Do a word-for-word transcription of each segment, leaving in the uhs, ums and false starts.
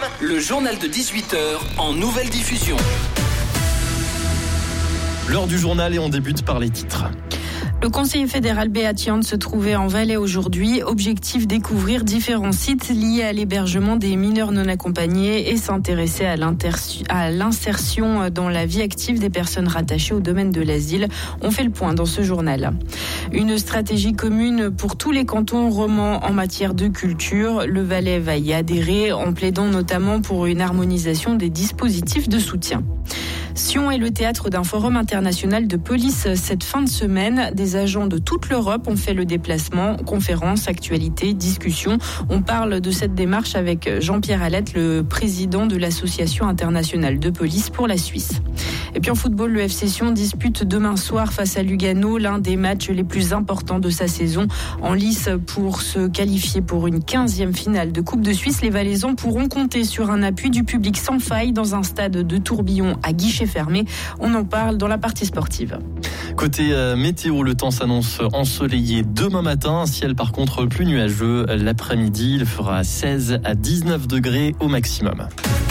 le journal de dix-huit heures en nouvelle diffusion. L'heure du journal et on débute par les titres. Le conseiller fédéral Beat Jans se trouvait en Valais aujourd'hui. Objectif, découvrir différents sites liés à l'hébergement des mineurs non accompagnés et s'intéresser à, à l'insertion dans la vie active des personnes rattachées au domaine de l'asile. On fait le point dans ce journal. Une stratégie commune pour tous les cantons romans en matière de culture. Le Valais va y adhérer en plaidant notamment pour une harmonisation des dispositifs de soutien. Sion est le théâtre d'un forum international de police cette fin de semaine. Des agents de toute l'Europe ont fait le déplacement. Conférences, actualités, discussions. On parle de cette démarche avec Jean-Pierre Alette, le président de l'Association internationale de police pour la Suisse. Et puis en football, le F C Sion dispute demain soir face à Lugano l'un des matchs les plus importants de sa saison. En lice pour se qualifier pour une quinzième finale de Coupe de Suisse, les Valaisans pourront compter sur un appui du public sans faille dans un stade de tourbillon à guichet fermé. On en parle dans la partie sportive. Côté euh, météo, le temps s'annonce ensoleillé demain matin. Ciel par contre plus nuageux l'après-midi. Il fera seize à dix-neuf degrés au maximum.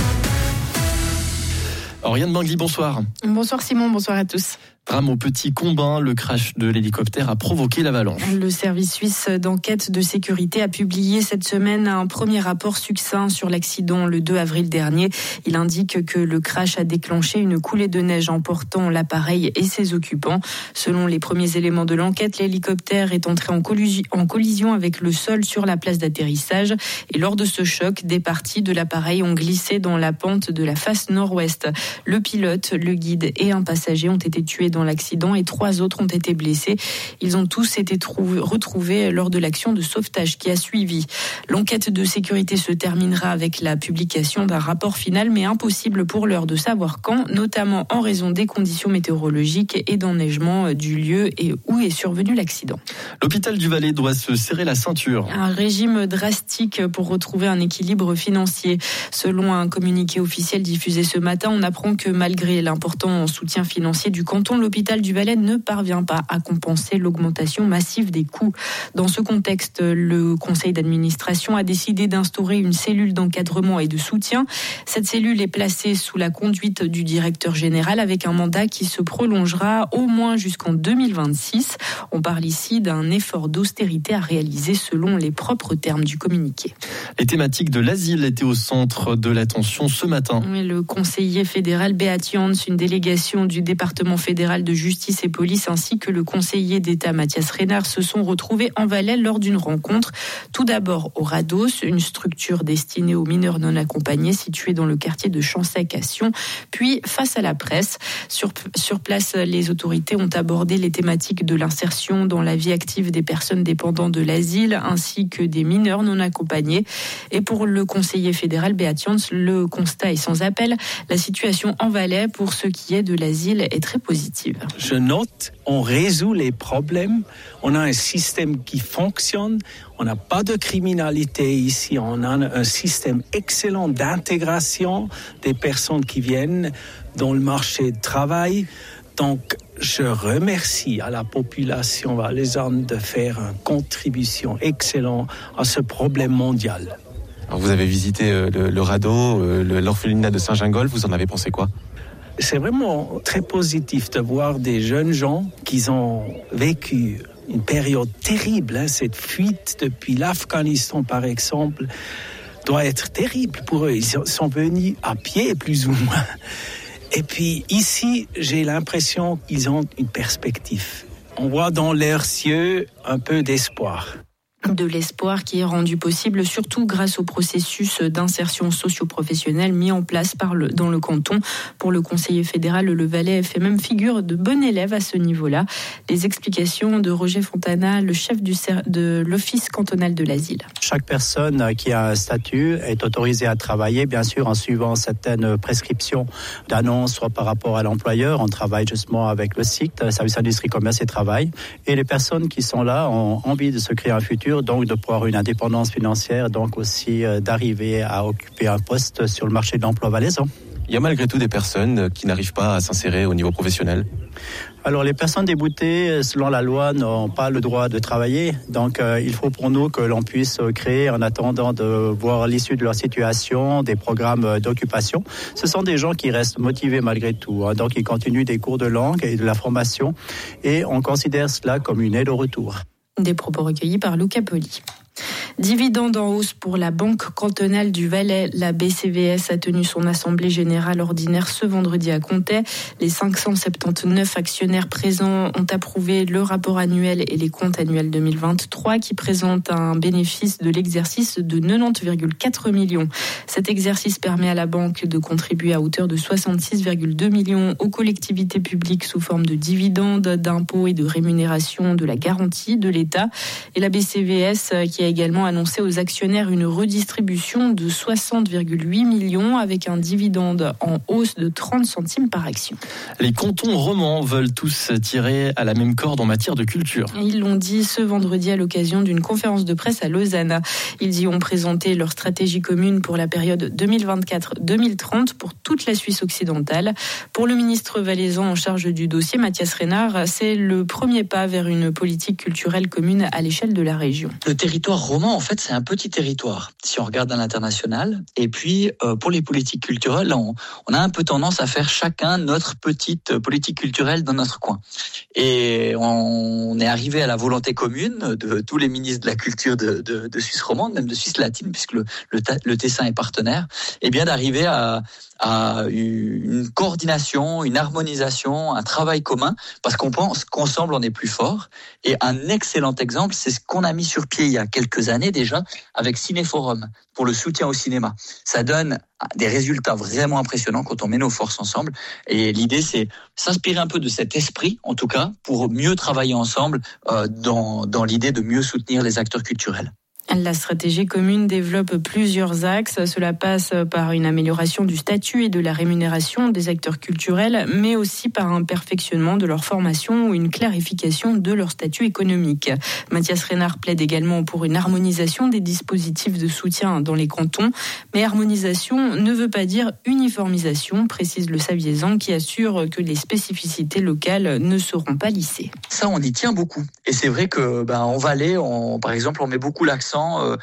Oriane Bangui, bonsoir. Bonsoir Simon, bonsoir à tous. Drame au Petit Combin, le crash de l'hélicoptère a provoqué l'avalanche. Le service suisse d'enquête de sécurité a publié cette semaine un premier rapport succinct sur l'accident le deux avril dernier. Il indique que le crash a déclenché une coulée de neige emportant l'appareil et ses occupants. Selon les premiers éléments de l'enquête, l'hélicoptère est entré en collision, en collision avec le sol sur la place d'atterrissage. Et lors de ce choc, des parties de l'appareil ont glissé dans la pente de la face nord-ouest. Le pilote, le guide et un passager ont été tués dans l'accident et trois autres ont été blessés. Ils ont tous été trou- retrouvés lors de l'action de sauvetage qui a suivi. L'enquête de sécurité se terminera avec la publication d'un rapport final, mais impossible pour l'heure de savoir quand, notamment en raison des conditions météorologiques et d'enneigement du lieu et où est survenu l'accident. L'hôpital du Valais doit se serrer la ceinture. Un régime drastique pour retrouver un équilibre financier. Selon un communiqué officiel diffusé ce matin, on apprend que malgré l'important soutien financier du canton, l'hôpital du Valais ne parvient pas à compenser l'augmentation massive des coûts. Dans ce contexte, le conseil d'administration a décidé d'instaurer une cellule d'encadrement et de soutien. Cette cellule est placée sous la conduite du directeur général avec un mandat qui se prolongera au moins jusqu'en deux mille vingt-six. On parle ici d'un effort d'austérité à réaliser selon les propres termes du communiqué. Les thématiques de l'asile étaient au centre de l'attention ce matin. Le conseiller fédéral Beat Jans, une délégation du département fédéral de justice et police ainsi que le conseiller d'État Mathias Reynard se sont retrouvés en Valais lors d'une rencontre. Tout d'abord au Rados, une structure destinée aux mineurs non accompagnés située dans le quartier de Champsec à Sion. Puis face à la presse, sur, sur place, les autorités ont abordé les thématiques de l'insertion dans la vie active des personnes dépendantes de l'asile ainsi que des mineurs non accompagnés. Et pour le conseiller fédéral Beat Jans, le constat est sans appel. La situation en Valais pour ce qui est de l'asile est très positive. Je note, on résout les problèmes, on a un système qui fonctionne, on n'a pas de criminalité ici, on a un système excellent d'intégration des personnes qui viennent dans le marché du travail. Donc, je remercie à la population valaisanne de faire une contribution excellente à ce problème mondial. Alors vous avez visité le, le radeau, le, l'orphelinat de Saint-Gingolph, vous en avez pensé quoi ? C'est vraiment très positif de voir des jeunes gens qui ont vécu une période terrible. Hein, cette fuite depuis l'Afghanistan, par exemple, doit être terrible pour eux. Ils sont venus à pied, plus ou moins. Et puis ici, j'ai l'impression qu'ils ont une perspective. On voit dans leurs yeux un peu d'espoir. De l'espoir qui est rendu possible surtout grâce au processus d'insertion socio-professionnelle mis en place par le, dans le canton. Pour le conseiller fédéral, le Valais fait même figure de bon élève à ce niveau-là. Les explications de Roger Fontana, le chef du, de l'Office cantonal de l'asile. Chaque personne qui a un statut est autorisée à travailler, bien sûr, en suivant certaines prescriptions d'annonce, soit par rapport à l'employeur. On travaille justement avec le S I C T, Service Industrie, Commerce et Travail. Et les personnes qui sont là ont envie de se créer un futur, donc de pouvoir une indépendance financière, donc aussi euh, d'arriver à occuper un poste sur le marché de l'emploi valaisan. Il y a malgré tout des personnes qui n'arrivent pas à s'insérer au niveau professionnel. Alors les personnes déboutées, selon la loi, n'ont pas le droit de travailler. Donc euh, il faut pour nous que l'on puisse créer, en attendant de voir l'issue de leur situation, des programmes d'occupation. Ce sont des gens qui restent motivés malgré tout. Hein. Donc ils continuent des cours de langue et de la formation. Et on considère cela comme une aide au retour. Des propos recueillis par Luca Poli. Dividende en hausse pour la Banque cantonale du Valais. La B C V S a tenu son assemblée générale ordinaire ce vendredi à Comté. Les cinq cent soixante-dix-neuf actionnaires présents ont approuvé le rapport annuel et les comptes annuels deux mille vingt-trois qui présentent un bénéfice de l'exercice de quatre-vingt-dix virgule quatre millions. Cet exercice permet à la banque de contribuer à hauteur de soixante-six virgule deux millions aux collectivités publiques sous forme de dividendes, d'impôts et de rémunération de la garantie de l'État. Et la B C V S qui a également annoncé aux actionnaires une redistribution de soixante virgule huit millions avec un dividende en hausse de trente centimes par action. Les cantons romans veulent tous tirer à la même corde en matière de culture. Ils l'ont dit ce vendredi à l'occasion d'une conférence de presse à Lausanne. Ils y ont présenté leur stratégie commune pour la période deux mille vingt-quatre deux mille trente pour toute la Suisse occidentale. Pour le ministre valaisan en charge du dossier, Mathias Renard, c'est le premier pas vers une politique culturelle commune à l'échelle de la région. Le territoire roman, en fait, c'est un petit territoire, si on regarde à l'international. Et puis, euh, pour les politiques culturelles, on, on a un peu tendance à faire chacun notre petite politique culturelle dans notre coin. Et on est arrivé à la volonté commune de tous les ministres de la culture de, de, de Suisse romande, même de Suisse latine, puisque le, le, le Tessin est partenaire, et bien d'arriver à, à une coordination, une harmonisation, un travail commun, parce qu'on pense qu'ensemble on est plus fort. Et un excellent exemple, c'est ce qu'on a mis sur pied il y a quelques années déjà avec Cinéforum pour le soutien au cinéma. Ça donne des résultats vraiment impressionnants quand on met nos forces ensemble. Et l'idée, c'est s'inspirer un peu de cet esprit, en tout cas, pour mieux travailler ensemble euh, dans, dans l'idée de mieux soutenir les acteurs culturels. La stratégie commune développe plusieurs axes. Cela passe par une amélioration du statut et de la rémunération des acteurs culturels, mais aussi par un perfectionnement de leur formation ou une clarification de leur statut économique. Mathias Renard plaide également pour une harmonisation des dispositifs de soutien dans les cantons. Mais harmonisation ne veut pas dire uniformisation, précise le Saviesan, qui assure que les spécificités locales ne seront pas lissées. Ça, on y tient beaucoup. Et c'est vrai que, ben, en Valais, on, par exemple, on met beaucoup l'accent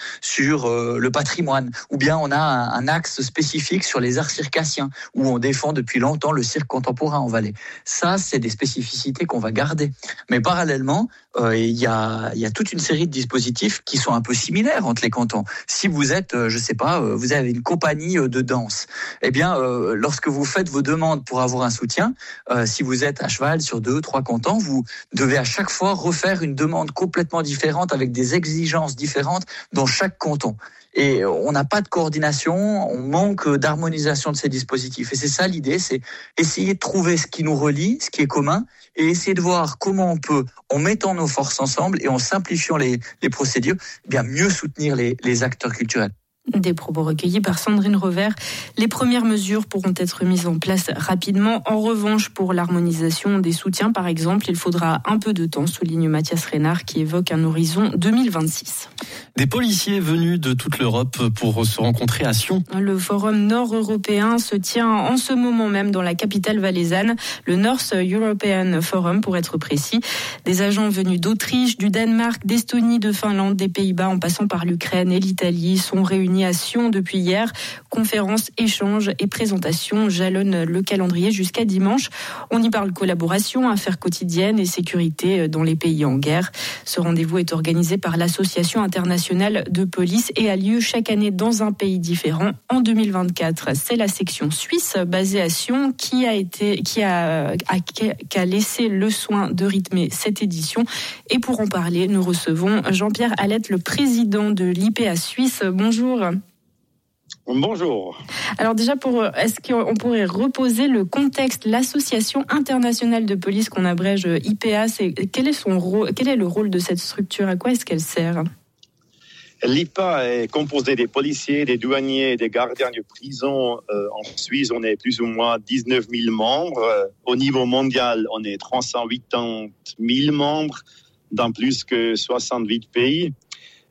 sur le patrimoine, ou bien on a un axe spécifique sur les arts circassiens, où on défend depuis longtemps le cirque contemporain en Valais. Ça, c'est des spécificités qu'on va garder. Mais parallèlement, euh, il y a, il y a toute une série de dispositifs qui sont un peu similaires entre les cantons. Si vous êtes, je sais pas, vous avez une compagnie de danse, eh bien, euh, lorsque vous faites vos demandes pour avoir un soutien, euh, si vous êtes à cheval sur deux, trois cantons, vous devez à chaque fois refaire une demande complètement différente avec des exigences différentes dans chaque canton. Et on n'a pas de coordination, on manque d'harmonisation de ces dispositifs. Et c'est ça l'idée, c'est essayer de trouver ce qui nous relie, ce qui est commun, et essayer de voir comment on peut, en mettant nos forces ensemble et en simplifiant les, les procédures, bien mieux soutenir les, les acteurs culturels. Des propos recueillis par Sandrine Revers. Les premières mesures pourront être mises en place rapidement. En revanche, pour l'harmonisation des soutiens, par exemple, il faudra un peu de temps, souligne Mathias Renard, qui évoque un horizon deux mille vingt-six. Des policiers venus de toute l'Europe pour se rencontrer à Sion. Le forum nord-européen se tient en ce moment même dans la capitale valaisanne, le North European Forum pour être précis. Des agents venus d'Autriche, du Danemark, d'Estonie, de Finlande, des Pays-Bas, en passant par l'Ukraine et l'Italie, sont réunis à Sion depuis hier. Conférences, échanges et présentations jalonnent le calendrier jusqu'à dimanche. On y parle collaboration, affaires quotidiennes et sécurité dans les pays en guerre. Ce rendez-vous est organisé par l'Association internationale de police et a lieu chaque année dans un pays différent. En deux mille vingt-quatre, c'est la section suisse basée à Sion qui a été, qui a, a, qui a laissé le soin de rythmer cette édition. Et pour en parler, nous recevons Jean-Pierre Hallette, le président de l'I P A Suisse. Bonjour. Bonjour. Alors déjà, pour, est-ce qu'on pourrait reposer le contexte, l'Association internationale de police qu'on abrège I P A, c'est, quel est son rôle, quel est le rôle de cette structure, à quoi est-ce qu'elle sert ? L'I P A est composé des policiers, des douaniers, des gardiens de prison. Euh, en Suisse, on est plus ou moins dix-neuf mille membres. Euh, au niveau mondial, on est trois cent quatre-vingt-dix mille membres dans plus que soixante-huit pays.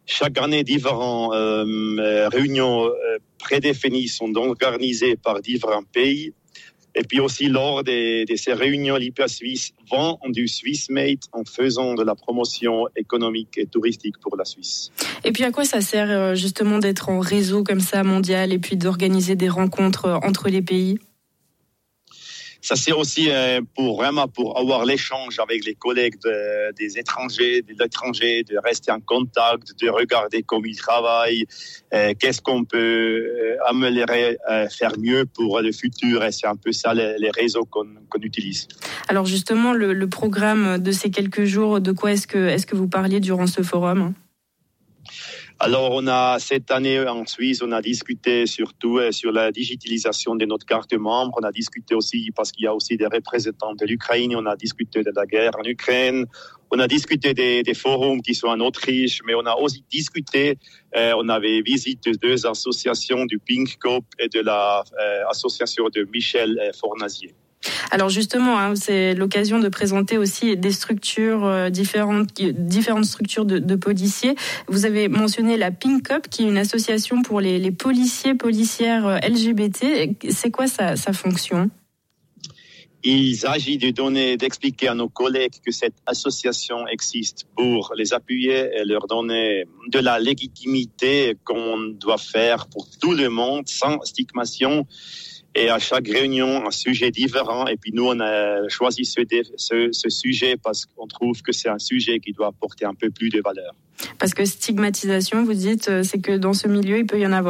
Chaque année, différentes euh, réunions euh, prédéfinies sont organisées par différents pays. Et puis aussi, lors de, de ces réunions, l'I P A Suisse vend du Swiss Made en faisant de la promotion économique et touristique pour la Suisse. Et puis à quoi ça sert justement d'être en réseau comme ça mondial et puis d'organiser des rencontres entre les pays ? Ça c'est aussi pour vraiment pour avoir l'échange avec les collègues de, des étrangers, de l'étranger, de rester en contact, de regarder comment ils travaillent, euh, qu'est-ce qu'on peut améliorer, euh, faire mieux pour le futur. Et c'est un peu ça les, les réseaux qu'on, qu'on utilise. Alors justement, le, le programme de ces quelques jours, de quoi est-ce que est-ce que vous parliez durant ce forum ? Alors, on a, cette année en Suisse, on a discuté surtout sur la digitalisation de notre carte membre. On a discuté aussi, parce qu'il y a aussi des représentants de l'Ukraine, on a discuté de la guerre en Ukraine. On a discuté des, des forums qui sont en Autriche, mais on a aussi discuté, euh, on avait visité deux associations, du Pink Cop et de l'association euh, de Michel euh, Fornazier. Alors justement, hein, c'est l'occasion de présenter aussi des structures euh, différentes, différentes structures de, de policiers. Vous avez mentionné la Pink Cop, qui est une association pour les, les policiers, policières L G B T. C'est quoi sa, sa fonction ? Il s'agit de donner, d'expliquer à nos collègues que cette association existe pour les appuyer et leur donner de la légitimité qu'on doit faire pour tout le monde, sans stigmatisation. Et à chaque réunion, un sujet différent. Et puis nous, on a choisi ce, ce, ce sujet parce qu'on trouve que c'est un sujet qui doit apporter un peu plus de valeur. Parce que stigmatisation, vous dites, c'est que dans ce milieu, il peut y en avoir ?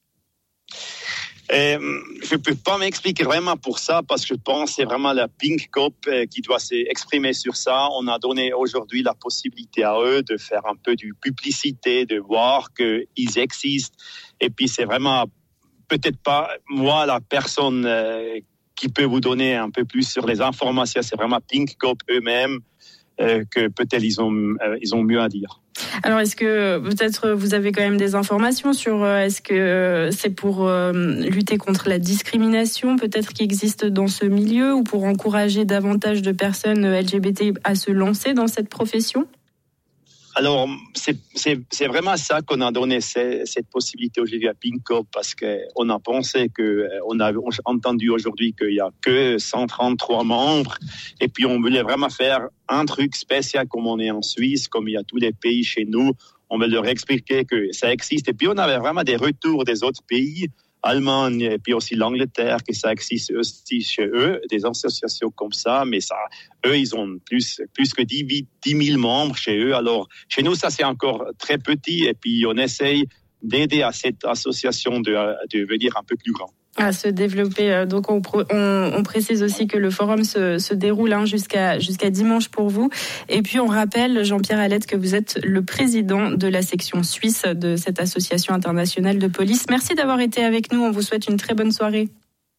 Et je ne peux pas m'expliquer vraiment pour ça parce que je pense que c'est vraiment la Pink Cop qui doit s'exprimer sur ça. On a donné aujourd'hui la possibilité à eux de faire un peu de publicité, de voir qu'ils existent. Et puis c'est vraiment peut-être pas moi la personne euh, qui peut vous donner un peu plus sur les informations. C'est vraiment Pink Cop eux-mêmes euh, que peut-être ils ont euh, ils ont mieux à dire. Alors est-ce que peut-être vous avez quand même des informations sur euh, est-ce que c'est pour euh, lutter contre la discrimination peut-être qui existe dans ce milieu ou pour encourager davantage de personnes L G B T à se lancer dans cette profession ? Alors, c'est, c'est, c'est vraiment ça qu'on a donné, c'est, cette possibilité aujourd'hui à Pink Cop parce qu'on a pensé que, on a entendu aujourd'hui qu'il n'y a que cent trente-trois membres et puis on voulait vraiment faire un truc spécial comme on est en Suisse, comme il y a tous les pays chez nous. On veut leur expliquer que ça existe et puis on avait vraiment des retours des autres pays, Allemagne et puis aussi l'Angleterre, que ça existe aussi chez eux, des associations comme ça, mais ça, eux, ils ont plus, plus que dix mille membres chez eux. Alors, chez nous, ça, c'est encore très petit et puis on essaye d'aider à cette association de, de devenir un peu plus grand. À se développer. Donc, on, on, on précise aussi que le forum se, se déroule hein, jusqu'à, jusqu'à dimanche pour vous. Et puis, on rappelle, Jean-Pierre Alette, que vous êtes le président de la section suisse de cette association internationale de police. Merci d'avoir été avec nous. On vous souhaite une très bonne soirée.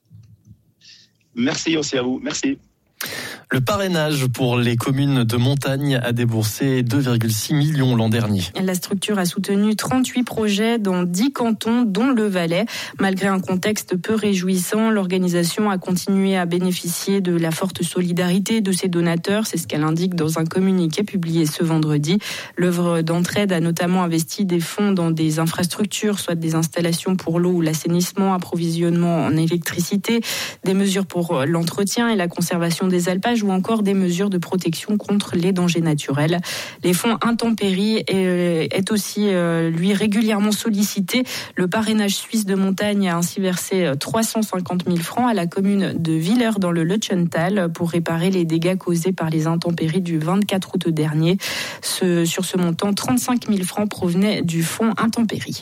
Merci aussi à vous. Merci. Le parrainage pour les communes de montagne a déboursé deux virgule six millions l'an dernier. La structure a soutenu trente-huit projets dans dix cantons, dont le Valais. Malgré un contexte peu réjouissant, l'organisation a continué à bénéficier de la forte solidarité de ses donateurs. C'est ce qu'elle indique dans un communiqué publié ce vendredi. L'œuvre d'entraide a notamment investi des fonds dans des infrastructures, soit des installations pour l'eau ou l'assainissement, approvisionnement en électricité, des mesures pour l'entretien et la conservation des alpages, ou encore des mesures de protection contre les dangers naturels. Les fonds intempéries est, est aussi, euh, lui, régulièrement sollicité. Le parrainage suisse de montagne a ainsi versé trois cent cinquante mille francs à la commune de Villers dans le Lutschental pour réparer les dégâts causés par les intempéries du vingt-quatre août dernier. Ce, sur ce montant, trente-cinq mille francs provenaient du fonds intempéries.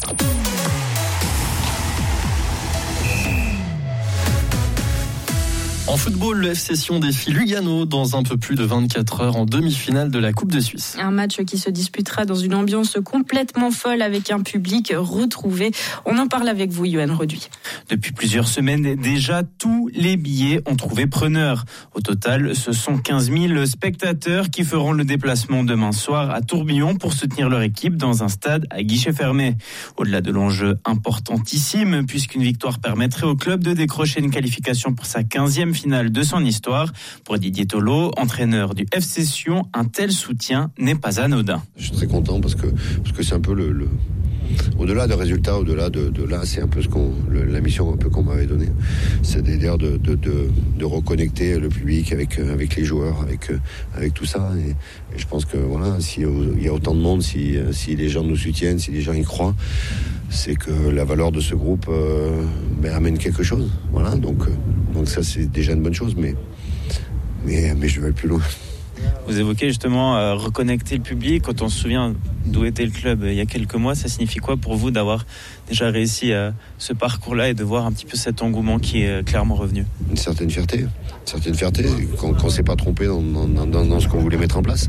En football, le F C Sion défie Lugano dans un peu plus de vingt-quatre heures en demi-finale de la Coupe de Suisse. Un match qui se disputera dans une ambiance complètement folle avec un public retrouvé. On en parle avec vous, Yoann Reduit. Depuis plusieurs semaines déjà, tous les billets ont trouvé preneur. Au total, ce sont quinze mille spectateurs qui feront le déplacement demain soir à Tourbillon pour soutenir leur équipe dans un stade à guichet fermé. Au-delà de l'enjeu importantissime, puisqu'une victoire permettrait au club de décrocher une qualification pour sa quinzième finale finale de son histoire. Pour Didier Tolo, entraîneur du F C Sion, un tel soutien n'est pas anodin. Je suis très content parce que, parce que c'est un peu le... le... Au-delà des résultats, au-delà de, de là, c'est un peu ce qu'on, le, la mission un peu qu'on m'avait donnée. C'est d'ailleurs de, de, de, de reconnecter le public avec, avec les joueurs, avec, avec tout ça. Et, et je pense que voilà, s'il y a autant de monde, si, si les gens nous soutiennent, si les gens y croient, c'est que la valeur de ce groupe euh, ben, amène quelque chose. Voilà, donc, donc ça, c'est déjà une bonne chose, mais, mais, mais je vais aller plus loin. Vous évoquez justement euh, reconnecter le public. Quand on se souvient d'où était le club euh, il y a quelques mois, ça signifie quoi pour vous d'avoir déjà réussi euh, ce parcours-là et de voir un petit peu cet engouement qui est euh, clairement revenu? Une certaine fierté, une certaine fierté qu'on ne s'est pas trompé dans, dans, dans, dans ce qu'on voulait mettre en place.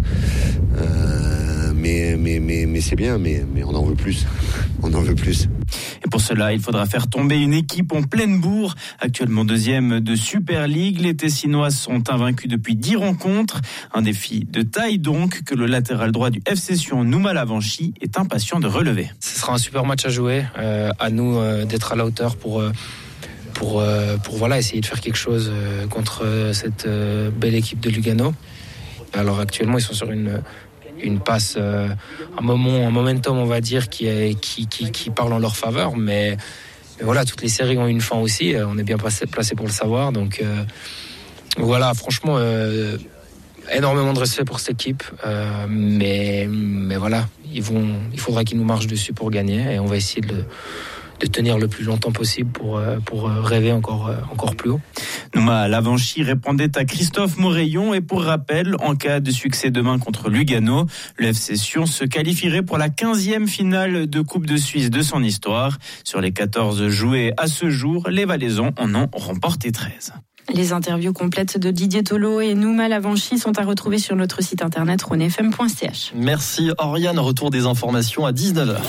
Euh, mais, mais, mais, mais c'est bien, mais, mais on en veut plus. On en veut plus. Et pour cela, il faudra faire tomber une équipe en pleine bourre. Actuellement deuxième de Super League, les Tessinois sont invaincus depuis dix rencontres. Un défi de taille donc que le latéral droit du F C Sion, Nouma Lavanchi, est impatient de relever. Ce sera un super match à jouer. Euh, à nous euh, d'être à la hauteur pour... Euh, pour, euh, pour voilà, essayer de faire quelque chose euh, contre cette euh, belle équipe de Lugano. Alors actuellement, ils sont sur une... une passe, euh, un moment, un momentum, on va dire, qui, est, qui, qui, qui parle en leur faveur. Mais, mais voilà, toutes les séries ont une fin aussi. On est bien placé, placé pour le savoir. Donc euh, voilà, franchement, euh, énormément de respect pour cette équipe. Euh, mais, mais voilà, ils vont, il faudra qu'ils nous marchent dessus pour gagner. Et on va essayer de, de tenir le plus longtemps possible pour, pour rêver encore, encore plus haut. Nouma Lavanchi répondait à Christophe Moreillon et pour rappel, en cas de succès demain contre Lugano, le F C Sion se qualifierait pour la quinzième finale de Coupe de Suisse de son histoire. Sur les quatorze jouées à ce jour, les Valaisans en ont remporté treize. Les interviews complètes de Didier Tolo et Nouma Lavanchi sont à retrouver sur notre site internet rhône f m point c h. Merci Oriane, retour des informations à dix-neuf heures.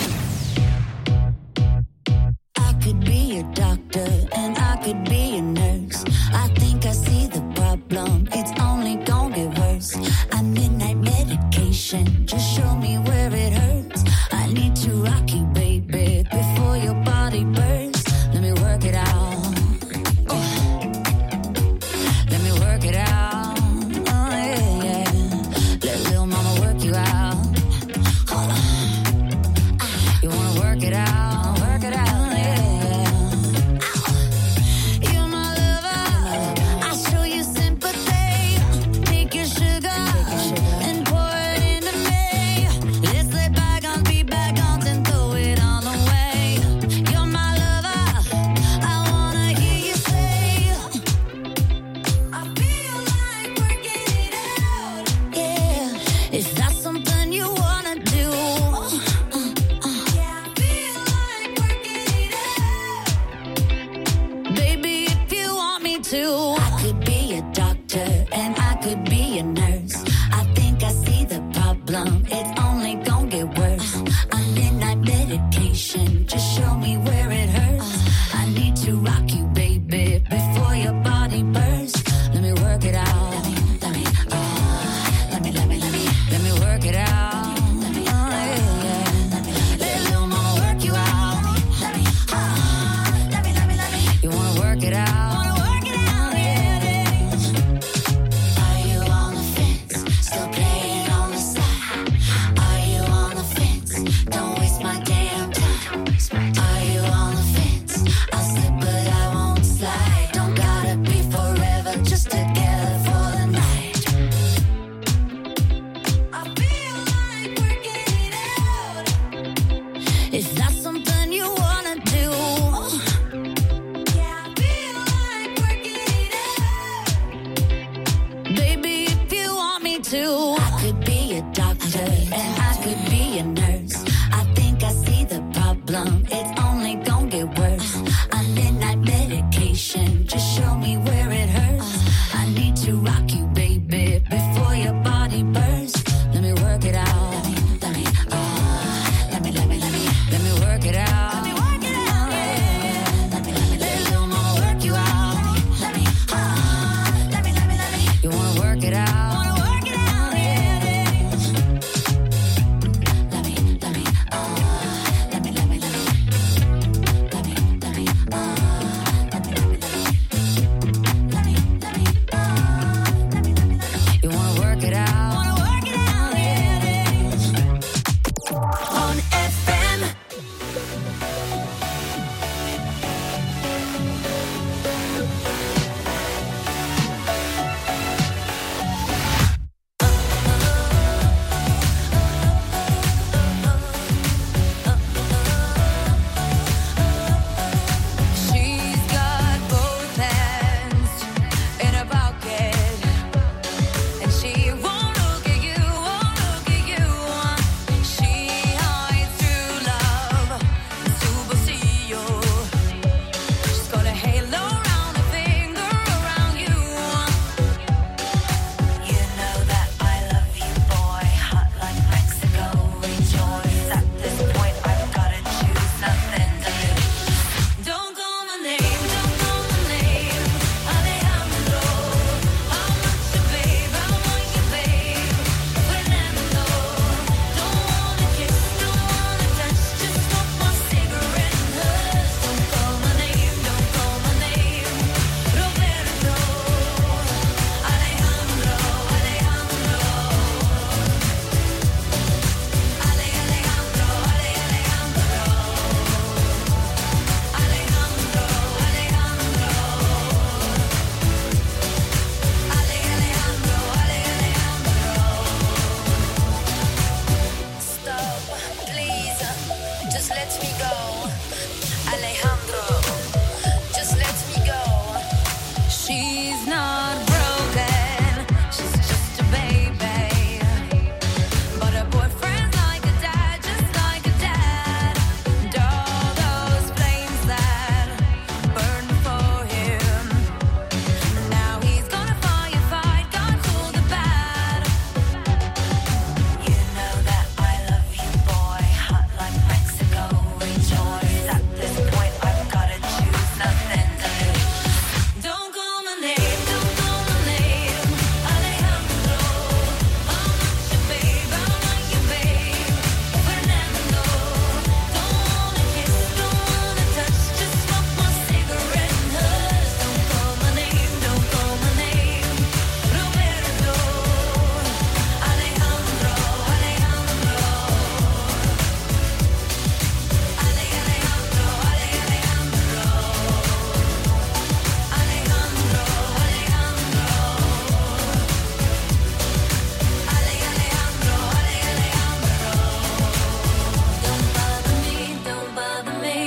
It's only gonna get worse. I midnight medication. Just show me where it hurts. I need to rock you, baby, before your body burns. Let me work it out. Oh. Let me work it out. Oh, yeah, yeah. Let little mama work you out. Hold on. Ah, you wanna work it out? Work it out. Let me, let me, let me, let me work it out. Let me, uh, let me, let me, let me, let me work it let me go. Alejandro, just let me go. She's not broken, she's just a baby. But her boyfriend's like a dad, just like a dad. And all those flames that burn for him. Now he's gonna firefight, gonna cool the bad. You know that I love you, boy. Hot like Mexico, rejoice. At this point, I've gotta choose nothing to lose. Don't call my name, don't call my name. Alejandro, I'm not your babe, I'm not your babe. Fernando, don't wanna kiss, don't wanna touch, just smoke my cigarette and hush. Don't call my name, don't call my name. Roberto, Alejandro, Alejandro. Ale, Alejandro, Ale, Alejandro. Alejandro, Alejandro. Ale, Alejandro, Ale, Alejandro. Don't bother me, don't bother me.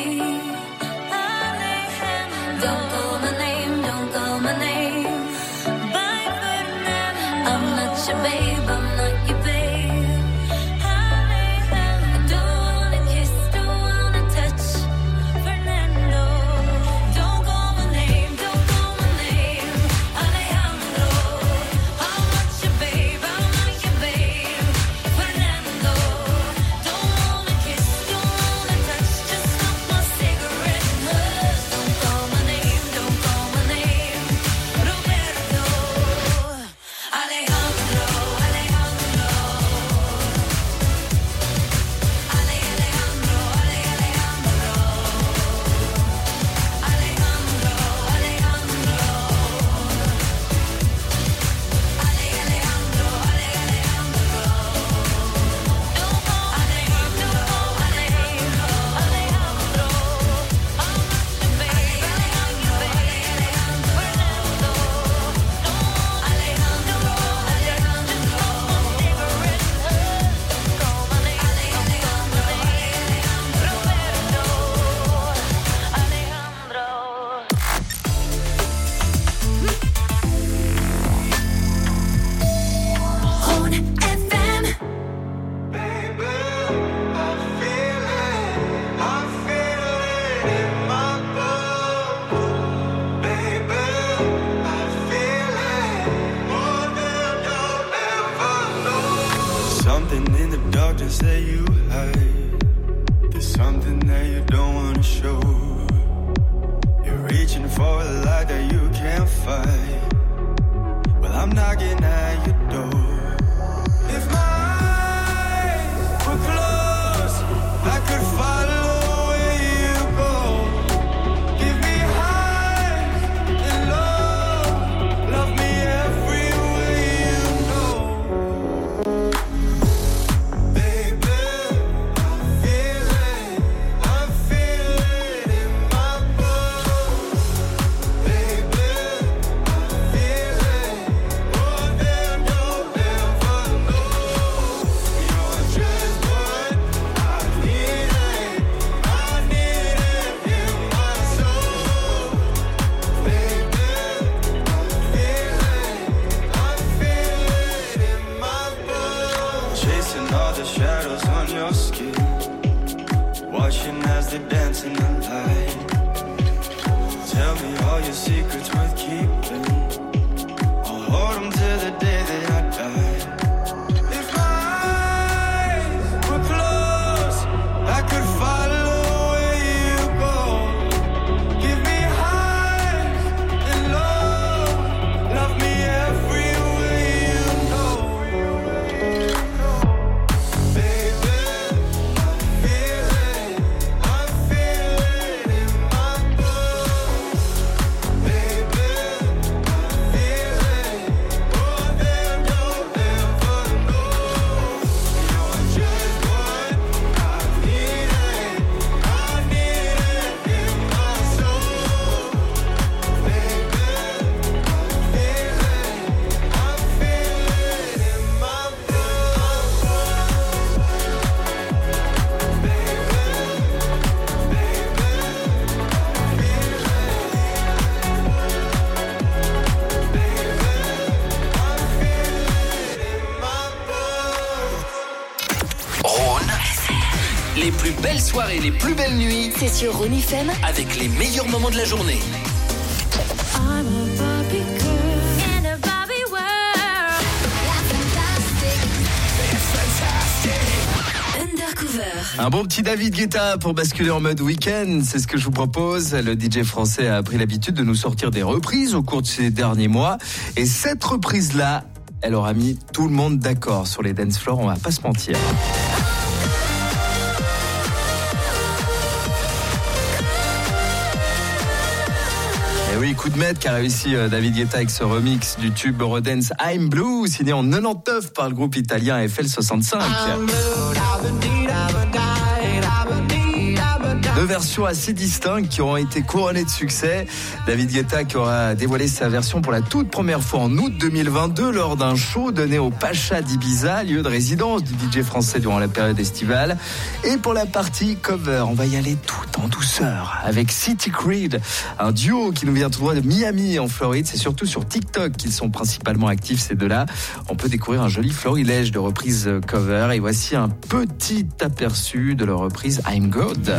Alejandro. Don't call my name, don't call my name. Bye, Fernando. I'm not your babe, I'm not your babe. Alejandro. Don't wanna kiss, don't wanna touch. Fernando. Don't call my name, don't call my name. Alejandro. I'm not your babe, I'm not your babe. Fernando. Don't wanna kiss, don't wanna touch. Just smoke my cigarette and hush. Don't call my name, don't call my name. Roberto. Alejandro, Alejandro. Ale, Alejandro, Ale, Alejandro. Alejandro, Alejandro. Ale, Alejandro, Ale, Alejandro. Don't call Alejandro, Alejandro, Alejandro. I'm not your babe, Alejandro, Alejandro. Fernando. Don't Alejandro, Alejandro. Cigarette and hush. Call my name, Alejandro, Alejandro. Roberto, Alejandro. Ron F M. Something in the darkness that you hide. There's something that you don't wanna show. You're reaching for a light that you can't fight. Well, I'm knocking at your door. If my eyes were closed, I could follow where you go. Give me highs and lows. Love me everywhere you go. Baby, I feel it, I feel it in my bones. Baby, I feel it more than you'll ever know. You're just what I needed, I need it in my soul. Baby, I feel it, I feel it in my bones. Chasing all the shadows on your skin, watching as they dance in the light. Tell me all your secrets worth keeping. I'll hold them till the day that I die. If my eyes were closed, I could follow where you go. Give me highs and lows. Love me everywhere you go. Baby, I feel it, I feel it in my bones. Baby, I feel it more than Les plus belles soirées, les plus belles nuits. C'est sur Rouge F M. Avec les meilleurs moments de la journée. I'm a Barbie girl in a Barbie world. Undercover. Un bon petit David Guetta pour basculer en mode week-end, c'est ce que je vous propose. Le D J français a pris l'habitude de nous sortir des reprises au cours de ces derniers mois. Et cette reprise-là, elle aura mis tout le monde d'accord sur les dance floors, on va pas se mentir. Et oui, coup de maître qu'a réussi David Guetta avec ce remix du tube Eurodance I'm Blue, signé en quatre-vingt-dix-neuf par le groupe italien F L soixante-cinq. Deux versions assez distinctes qui auront été couronnées de succès. David Guetta qui aura dévoilé sa version pour la toute première fois en août deux mille vingt-deux lors d'un show donné au Pacha d'Ibiza, lieu de résidence du D J français durant la période estivale. Et pour la partie cover, on va y aller tout en douceur avec City Creed, un duo qui nous vient tout droit de Miami en Floride. C'est surtout sur TikTok qu'ils sont principalement actifs, ces deux-là. On peut découvrir un joli florilège de reprises cover. Et voici un petit aperçu de leur reprise I'm Good.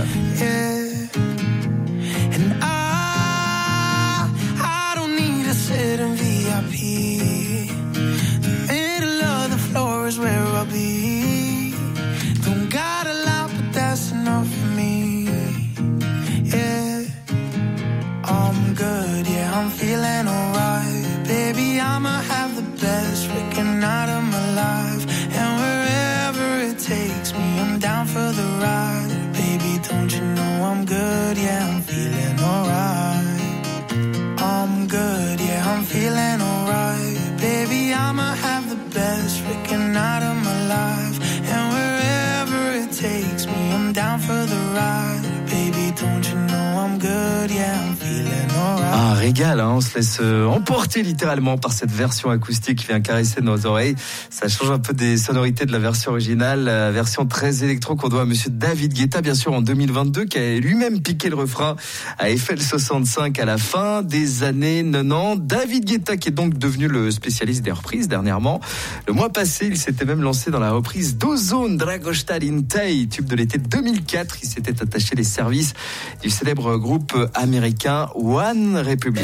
And I, I don't need to sit in V I P. The middle of the floor is where I'll be. Don't got a lot, but that's enough for me. Yeah, I'm good, yeah, I'm feeling alright. Baby, I'ma have the best freaking night of my life. And wherever it takes me, I'm down for the ride. Baby, don't you know I'm good, yeah, I'm feeling alright. I'm good, yeah, I'm feeling alright. Baby, I'ma have the best freaking night of my life. And wherever it takes me, I'm down for the ride. Baby, don't you know I'm good, yeah, I'm feeling alright. Un régal, hein, on se laisse emporter littéralement par cette version acoustique qui vient caresser nos oreilles. Ça change un peu des sonorités de la version originale, la version très électro qu'on doit à monsieur David Guetta, bien sûr, en deux mille vingt-deux, qui a lui-même piqué le refrain à F L soixante-cinq à la fin des années quatre-vingt-dix. David Guetta qui est donc devenu le spécialiste des reprises dernièrement. Le mois passé, il s'était même lancé dans la reprise d'Ozone Dragostar Intei, tube de l'été deux mille quatre. Il s'était attaché les services du célèbre groupe américain One Republic.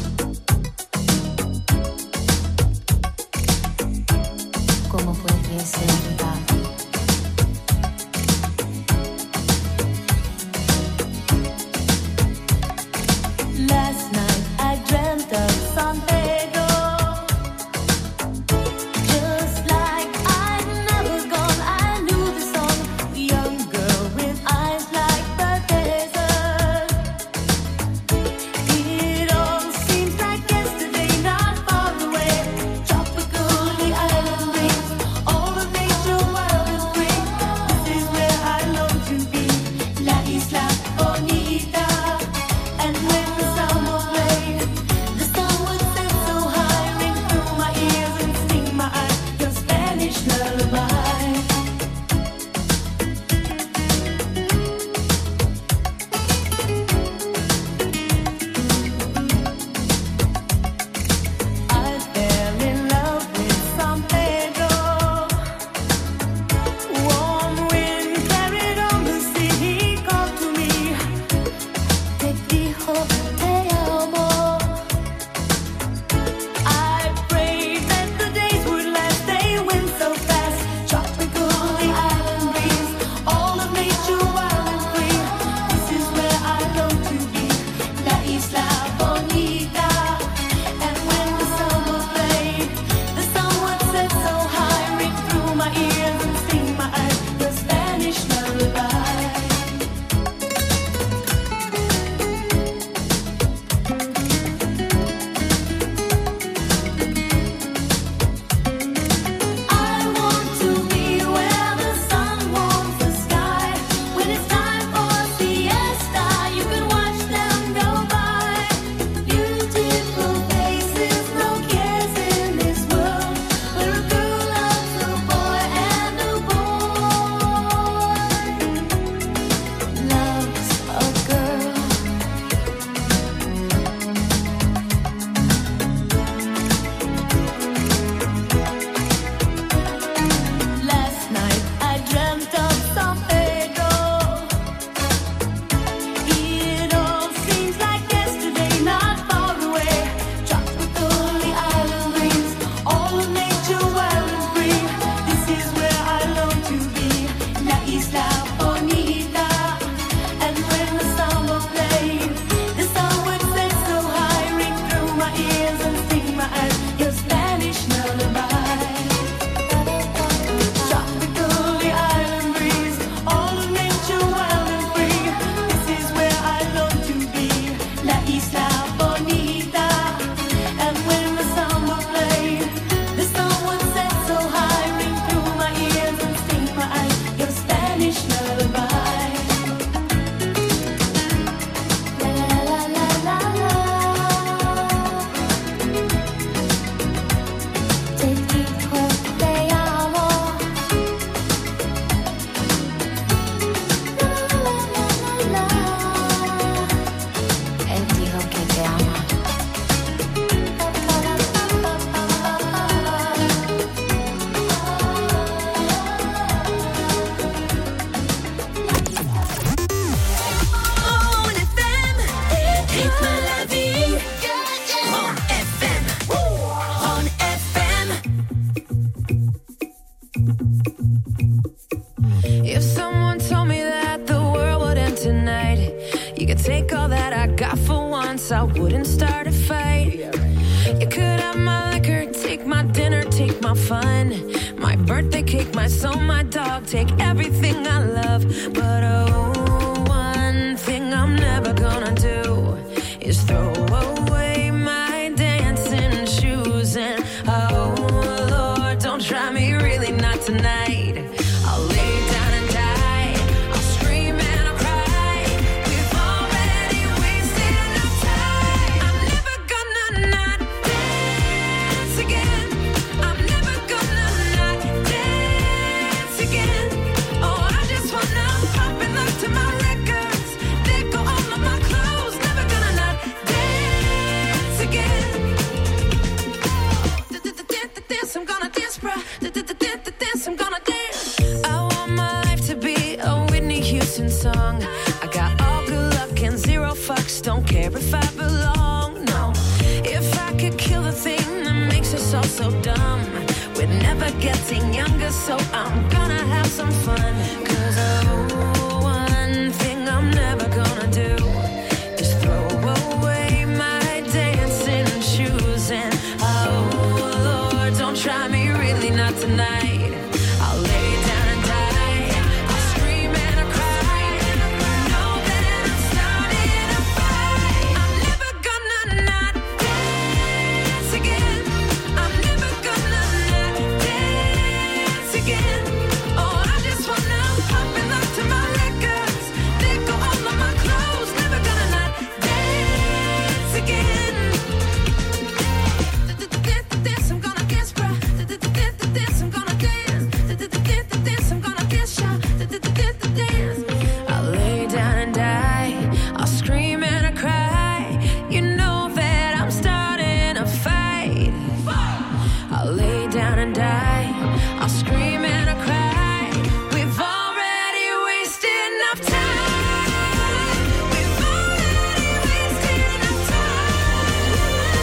¿Cómo puedes once, I wouldn't start a fight. You could have my liquor, take my dinner, take my fun, my birthday cake, my soul, my dog, take everything I love. But oh, one thing I'm never gonna do is throw away my dancing shoes. And oh Lord, don't try me, really not tonight. I'll lay down and die, I'll scream and I'll cry. We've already wasted enough time. I'm never gonna not dance again. I'm never gonna not dance again. Oh, I just wanna pop and look to my records. They go all of my clothes. Never gonna not dance again. Dance, I'm gonna dance, bruh. Dance, I'm gonna dance. I want my life to be a Whitney Houston song. I got all good luck and zero fucks. Don't care if I belong, no. If I could kill the thing that makes us all so dumb, we're never getting younger, so I'm gonna have some fun. Cause oh, one thing I'm never gonna do is throw away my dancing shoes. And oh Lord, don't try me, really not tonight. I'll lay down and die, I'll scream and I'll cry. Know that I'm starting a fight. I'm never gonna not dance again. I'm never gonna not dance again. Oh, I just wanna pop and look to my records. They go all of my clothes. Never gonna not dance again. Dance, I'm gonna dance, bruh. Dance, I'm gonna dance. Dance, I'm gonna dance, y'all. Dance. I'll lay down and die, I'll scream and I cry. You know that I'm starting a fight. I'll lay down and die, I'll scream and I cry. We've already wasted enough time. We've already wasted enough time.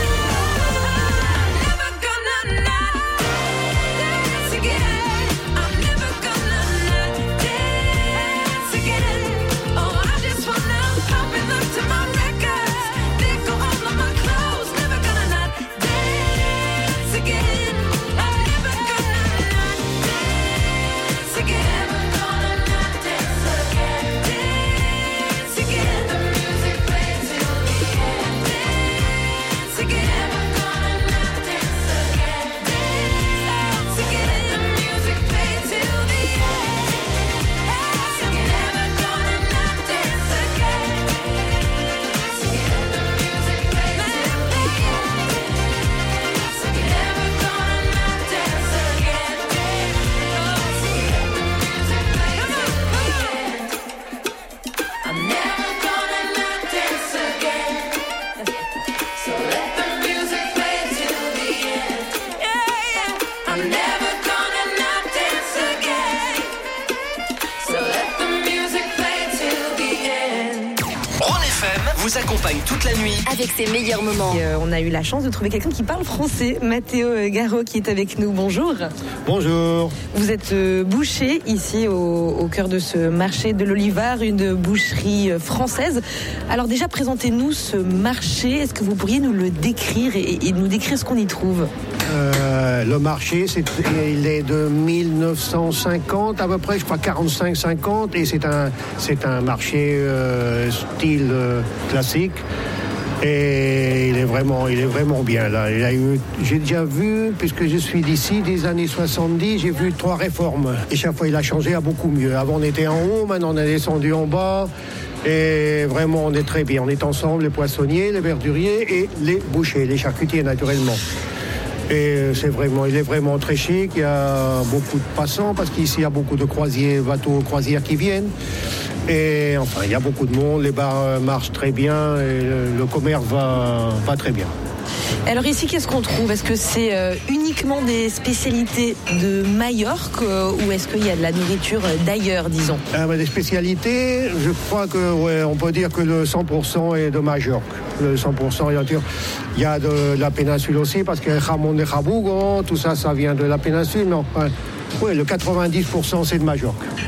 I'm never gonna not dance again. I'm never gonna not dance again. Oh, I just wanna pop and look to my records. They go all of my clothes. Never gonna not dance again. I'm never gonna not dance again. Never gonna not dance again. Dance again. The music plays till the end. Dance again. Never gonna not dance again. Dance again. The music plays till the end. I'm never gonna not dance again. Dance again. The music plays till the end. Never gonna not dance again. Dance again. The music plays till the end. I'm never gonna not dance again. So let the music play till the end. Yeah, yeah. I'm never gonna not dance again. So let the music play till the end. Rhône F M vous accompagne toute la nuit. Avec ses meilleurs moments. Et, euh, on a eu la chance de trouver quelqu'un qui parle français, Mathéo Garot, qui est avec nous. Bonjour. Bonjour. Vous êtes euh, boucher ici au, au cœur de ce marché de l'Olivar, une boucherie euh, française. Alors déjà, présentez-nous ce marché. Est-ce que vous pourriez nous le décrire et, et nous décrire ce qu'on y trouve ? Euh, le marché, c'est, il est de mille neuf cent cinquante à peu près, je crois quarante-cinq cinquante, et c'est un, c'est un marché euh, style euh, classique. Et il est vraiment, il est vraiment bien là. Il a eu, j'ai déjà vu, puisque je suis d'ici, des années soixante-dix, j'ai vu trois réformes. Et chaque fois, il a changé à beaucoup mieux. Avant, on était en haut, maintenant, on est descendu en bas. Et vraiment, on est très bien. On est ensemble, les poissonniers, les verduriers et les bouchers, les charcutiers, naturellement. Et c'est vraiment, il est vraiment très chic. Il y a beaucoup de passants parce qu'ici, il y a beaucoup de croisiers, bateaux croisières qui viennent. Et enfin, il y a beaucoup de monde. Les bars marchent très bien et le, le commerce va, va très bien. Alors ici, qu'est-ce qu'on trouve ? Est-ce que c'est euh, uniquement des spécialités de Majorque euh, ou est-ce qu'il y a de la nourriture d'ailleurs, disons ? Ah, bah, des spécialités, je crois que ouais, on peut dire que le cent pour cent est de Majorque. Le cent pour cent, il y a de la péninsule aussi, parce que Ramon de Jabugo, tout ça, ça vient de la péninsule. Mais enfin, ouais, le quatre-vingt-dix pour cent, c'est de Majorque.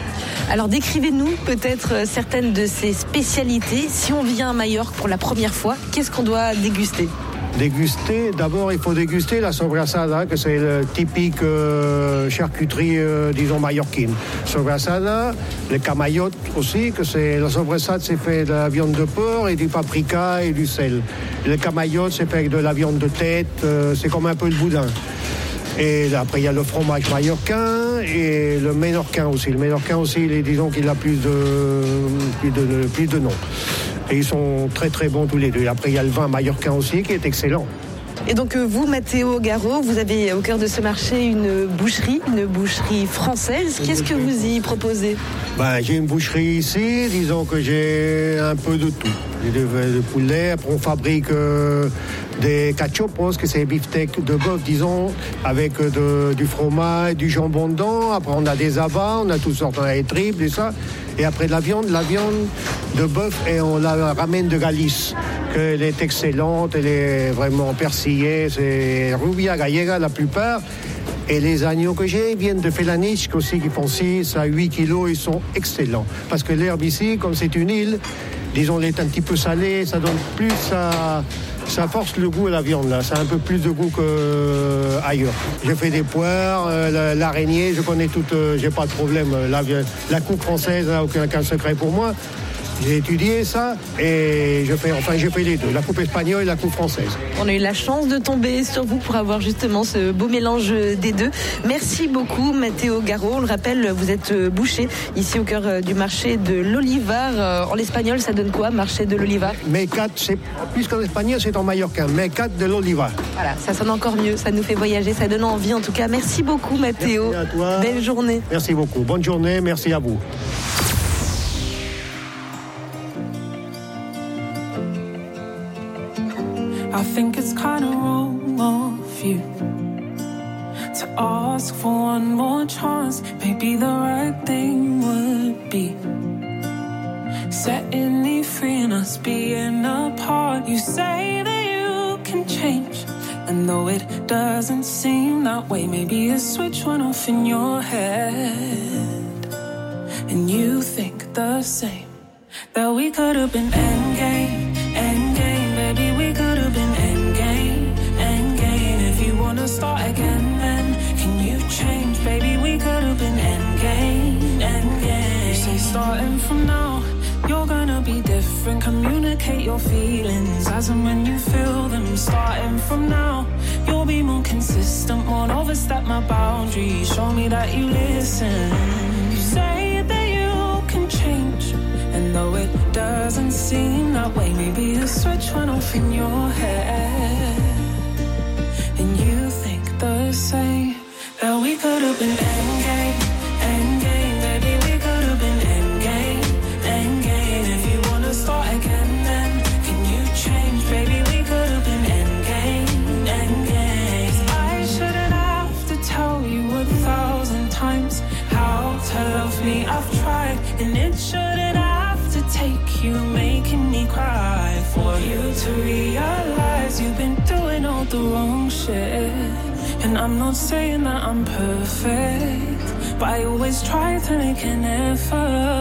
Alors décrivez-nous peut-être certaines de ces spécialités. Si on vient à Majorque pour la première fois, qu'est-ce qu'on doit déguster ? Déguster, d'abord il faut déguster la sobrasada, que c'est le typique euh, charcuterie, euh, disons, mallorquine. Sobrasada, le camayotte aussi, que c'est la sobrasada, c'est fait de la viande de porc et du paprika et du sel. Le camayotte, c'est fait avec de la viande de tête, euh, c'est comme un peu le boudin. Et après, il y a le fromage mallorquin et le ménorquin aussi. Le ménorquin aussi, il est, disons qu'il a plus de, plus de, plus de noms. Et ils sont très très bons tous les deux. Et après, il y a le vin mallorquin aussi qui est excellent. Et donc vous, Matteo Garo, vous avez au cœur de ce marché une boucherie, une boucherie française. Qu'est-ce que vous y proposez ? Ben, j'ai une boucherie ici, disons que j'ai un peu de tout. J'ai de, de poulet, après on fabrique euh, des cachopos, que c'est des beefsteaks de bœuf, disons, avec de, du fromage, du jambon dedans. Après on a des abats, on a toutes sortes, on a des tripes et ça. Et après de la viande, la viande de bœuf, et on la ramène de Galice. Elle est excellente, elle est vraiment persillée, c'est rubia gallega la plupart. Et les agneaux que j'ai viennent de Felanich aussi, qui font six à huit kilos, ils sont excellents. Parce que l'herbe ici, comme c'est une île, disons, elle est un petit peu salée, ça donne plus, ça, ça force le goût à la viande, là. Ça a un peu plus de goût qu'ailleurs. Je fais des poires, euh, l'araignée, je connais toute, euh, j'ai pas de problème. La, la coupe française n'a aucun, aucun secret pour moi. J'ai étudié ça et je fais, enfin, j'ai fait les deux, la coupe espagnole et la coupe française. On a eu la chance de tomber sur vous pour avoir justement ce beau mélange des deux. Merci beaucoup, Matteo Garo. On le rappelle, vous êtes boucher ici au cœur du marché de l'Olivar. En l'espagnol, ça donne quoi, marché de l'Olivar ? Mercat, c'est plus qu'en espagnol, c'est en mallorquin. Mercat de l'Olivar. Voilà, ça sonne encore mieux, ça nous fait voyager, ça donne envie en tout cas. Merci beaucoup, Matteo. Merci à toi. Belle journée. Merci beaucoup. Bonne journée, merci à vous. I think it's kind of wrong of you to ask for one more chance. Maybe the right thing would be setting me free and us being apart. You say that you can change, and though it doesn't seem that way, maybe a switch went off in your head, and you think the same, that we could have been endgame, endgame, baby, we could have been endgame, endgame. If you wanna start again, then can you change, baby, we could have been endgame, endgame. You say starting from now, you're gonna be different, communicate your feelings as and when you feel them. Starting from now, you'll be more consistent, won't overstep my boundaries, show me that you listen. You say that you can change, and though it doesn't seem that way, maybe a switch went off in your head, and you think the same, that we could have been endgame, endgame, baby, we could have been endgame, endgame. If you wanna start again, then can you change, baby, we could have been endgame, endgame. I shouldn't have to tell you a thousand times how to love me, I've tried, and it shouldn't have to take you making me cry for you to realize you've been doing all the wrong shit. And I'm not saying that I'm perfect, but I always try to make an effort,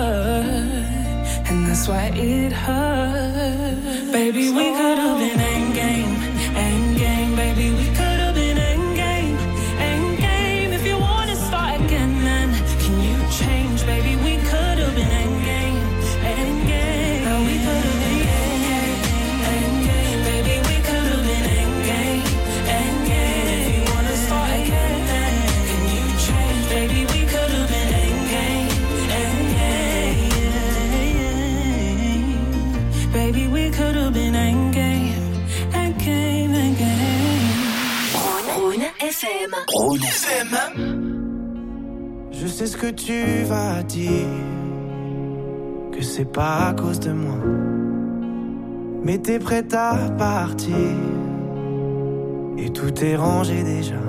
and that's why it hurts. Baby, we could have been endgame, endgame, baby, we could have been endgame, endgame. If you wanna start again, then can you change, baby, we could have been endgame, endgame. Now we could have been endgame, endgame, baby, we could have been endgame, endgame. If you wanna start again, then can you change, baby, we could have been endgame, endgame. Baby, we could have been endgame, endgame, endgame. Rhône F M. Rhône F M. Je sais ce que tu vas dire, que c'est pas à cause de moi, mais t'es prête à partir, et tout est rangé déjà.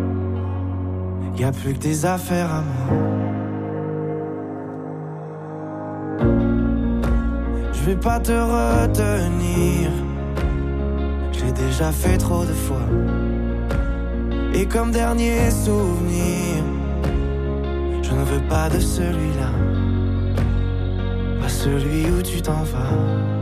Y a plus que des affaires à moi. Je vais pas te retenir, je l'ai déjà fait trop de fois. Et comme dernier souvenir, je ne veux pas de celui-là. celui où tu t'en vas.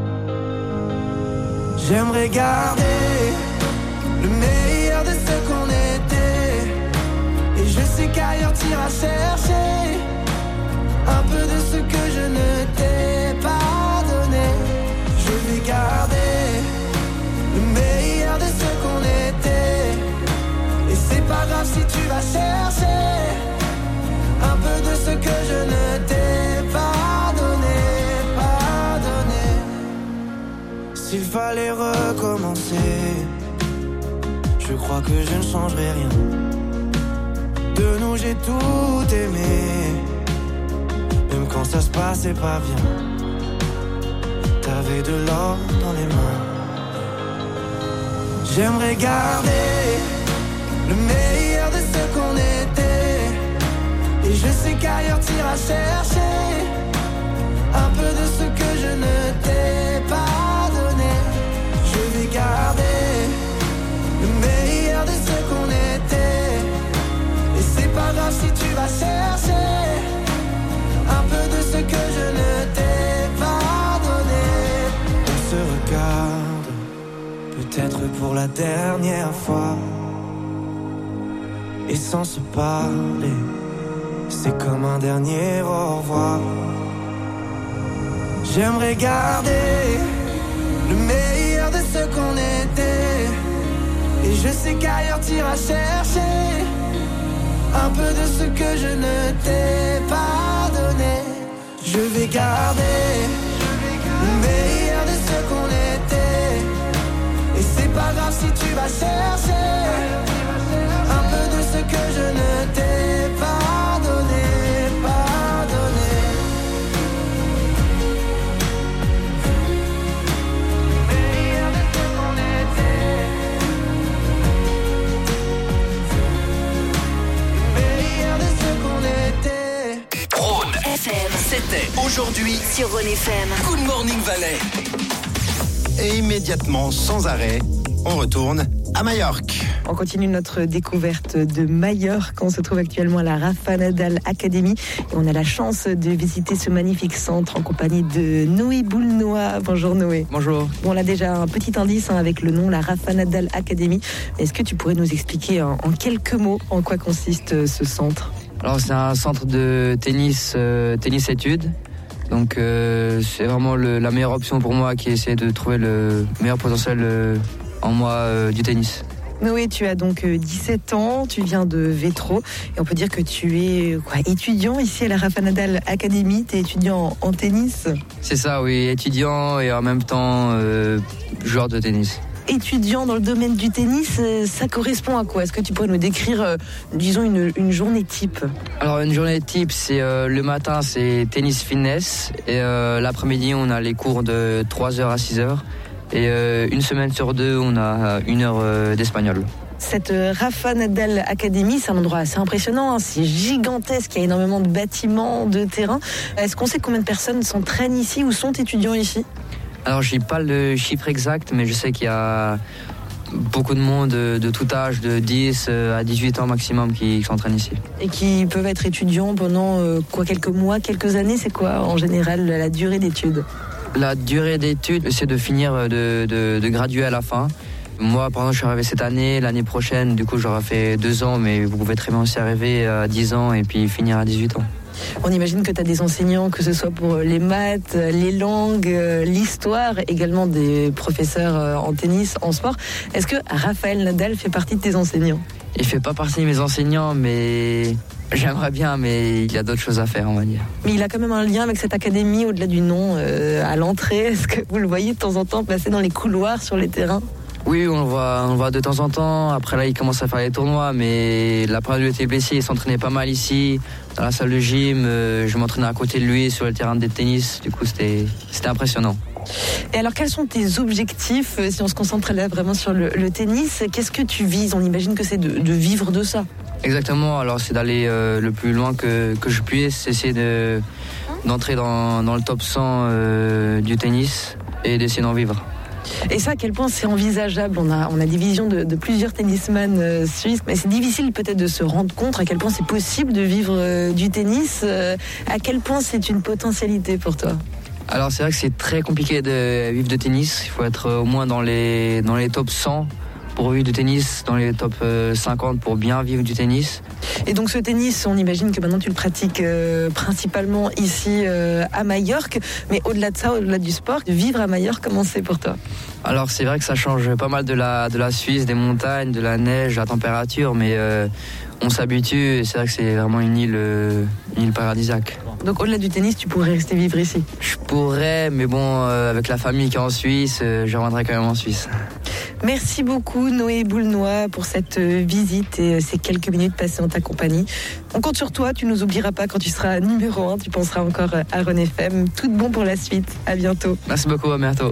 J'aimerais garder le meilleur de ce qu'on était. Et je sais qu'ailleurs t'iras chercher un peu de ce que je ne t'ai pas donné. Je vais garder le meilleur de ce qu'on était. Et c'est pas grave si tu vas chercher un peu de ce que je ne t'ai pas donné, pas donné. S'il fallait recommencer, je crois que je ne changerai rien. De nous j'ai tout aimé, même quand ça se passait pas bien. T'avais de l'or dans les mains. J'aimerais garder le meilleur de ce qu'on était. Et je sais qu'ailleurs t'iras chercher un peu de ce que je ne t'ai pas donné. Je vais garder le meilleur de ce qu'on était. Et c'est pas grave si tu vas chercher un peu de ce que je ne t'ai pas donné. On se regarde, peut-être pour la dernière fois. Et sans se parler, c'est comme un dernier au revoir. J'aimerais garder le meilleur de ce qu'on était. Et je sais qu'ailleurs t'iras chercher un peu de ce que je ne t'ai pas donné. Je vais garder le meilleur de ce qu'on était. Et c'est pas grave si tu vas chercher un peu de ce que je ne t'ai pas donné, pas donné. Le meilleur de ce qu'on était. Le meilleur de ce qu'on était. Rhône F M, c'était aujourd'hui sur Rhône F M. Good Morning Valley. Et immédiatement, sans arrêt, on retourne à Majorque. On continue notre découverte de Majorque. On se trouve actuellement à la Rafa Nadal Academy et on a la chance de visiter ce magnifique centre en compagnie de Noé Boulnois. Bonjour Noé. Bonjour. Bon, on a déjà un petit indice hein, avec le nom, la Rafa Nadal Academy. Est-ce que tu pourrais nous expliquer en, en quelques mots en quoi consiste euh, ce centre ? Alors c'est un centre de tennis, euh, tennis études. Donc euh, c'est vraiment le, la meilleure option pour moi qui essaie de trouver le meilleur potentiel euh, en moi euh, du tennis. Noé, tu as donc dix-sept ans, tu viens de Vétro et on peut dire que tu es quoi, étudiant ici à la Rafa Nadal Academy, tu es étudiant en, en tennis. C'est ça, oui, étudiant et en même temps euh, joueur de tennis. Étudiant dans le domaine du tennis, ça correspond à quoi ? Est-ce que tu pourrais nous décrire, euh, disons, une, une journée type ? Alors une journée type, c'est euh, le matin, c'est tennis fitness et euh, l'après-midi, on a les cours de trois heures à six heures. Et euh, une semaine sur deux, on a une heure euh, d'espagnol. Cette Rafa Nadal Academy, c'est un endroit assez impressionnant, hein, c'est gigantesque, il y a énormément de bâtiments, de terrains. Est-ce qu'on sait combien de personnes s'entraînent ici ou sont étudiants ici ? Alors, je n'ai pas le chiffre exact, mais je sais qu'il y a beaucoup de monde de, de tout âge, de dix à dix-huit ans maximum, qui, qui s'entraînent ici. Et qui peuvent être étudiants pendant euh, quoi, quelques mois, quelques années, c'est quoi en général la durée d'études ? La durée d'études, c'est de finir de, de, de graduer à la fin. Moi, par exemple, je suis arrivé cette année, l'année prochaine, du coup, j'aurai fait deux ans, mais vous pouvez très bien aussi arriver à dix ans et puis finir à dix-huit ans. On imagine que tu as des enseignants, que ce soit pour les maths, les langues, l'histoire, également des professeurs en tennis, en sport. Est-ce que Rafael Nadal fait partie de tes enseignants ? Il fait pas partie de mes enseignants, mais j'aimerais bien, mais il y a d'autres choses à faire, on va dire. Mais il a quand même un lien avec cette académie, au-delà du nom, euh, à l'entrée. Est-ce que vous le voyez de temps en temps passer dans les couloirs, sur les terrains ? Oui, on le voit, on le voit de temps en temps. Après là, il commence à faire les tournois, mais la première, il était blessé, il s'entraînait pas mal ici, dans la salle de gym. Euh, je m'entraînais à côté de lui sur le terrain de tennis. Du coup, c'était, c'était impressionnant. Et alors, quels sont tes objectifs, si on se concentre là vraiment sur le, le tennis ? Qu'est-ce que tu vises ? On imagine que c'est de, de vivre de ça. Exactement, alors c'est d'aller euh, le plus loin que, que je puisse, essayer de, d'entrer dans, dans le top cent euh, du tennis et d'essayer d'en vivre. Et ça, à quel point c'est envisageable ? On a, on a des visions de, de plusieurs tennisman euh, suisses, mais c'est difficile peut-être de se rendre compte à quel point c'est possible de vivre euh, du tennis. Euh, à quel point c'est une potentialité pour toi ? Alors c'est vrai que c'est très compliqué de vivre de tennis. Il faut être au moins dans les, dans les top cent pour vivre du tennis, dans les top cinquante pour bien vivre du tennis. Et donc ce tennis, on imagine que maintenant tu le pratiques euh, principalement ici euh, à Majorque. Mais au-delà de ça, au-delà du sport, vivre à Majorque, comment c'est pour toi ? Alors c'est vrai que ça change pas mal de la, de la Suisse, des montagnes, de la neige, la température, mais euh, on s'habitue et c'est vrai que c'est vraiment une île, euh, une île paradisiaque. Donc au-delà du tennis, tu pourrais rester vivre ici ? Je pourrais, mais bon, euh, avec la famille qui est en Suisse, euh, je reviendrai quand même en Suisse. Merci beaucoup Noé Boulnois pour cette visite et ces quelques minutes passées en ta compagnie. On compte sur toi, tu nous oublieras pas quand tu seras numéro un, tu penseras encore à Rhône F M. Tout de bon pour la suite, à bientôt. Merci beaucoup, à bientôt.